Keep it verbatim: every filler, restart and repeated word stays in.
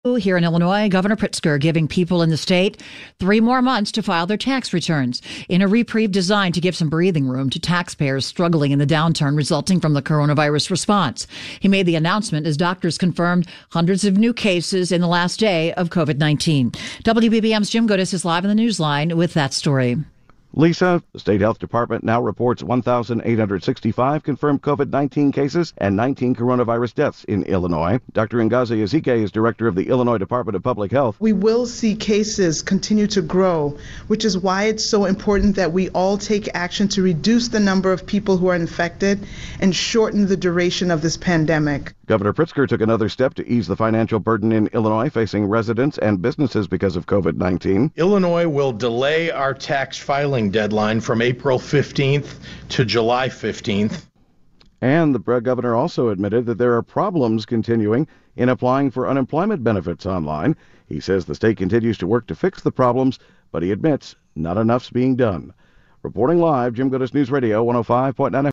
Here in Illinois, Governor Pritzker giving people in the state three more months to file their tax returns in a reprieve designed to give some breathing room to taxpayers struggling in the downturn resulting from the coronavirus response. He made the announcement as doctors confirmed hundreds of new cases in the last day of COVID nineteen. W B B M's Jim Goodis is live in the Newsline with that story. Lisa, the state health department now reports one thousand eight hundred sixty-five confirmed COVID nineteen cases and nineteen coronavirus deaths in Illinois. Doctor Ngozi Ezike is director of the Illinois Department of Public Health. We will see cases continue to grow, which is why it's so important that we all take action to reduce the number of people who are infected and shorten the duration of this pandemic. Governor Pritzker took another step to ease the financial burden in Illinois facing residents and businesses because of COVID nineteen. Illinois will delay our tax filing deadline from April fifteenth to July fifteenth. And the governor also admitted that there are problems continuing in applying for unemployment benefits online. He says the state continues to work to fix the problems, but he admits not enough's being done. Reporting live, Jim Goodis News Radio one oh five point nine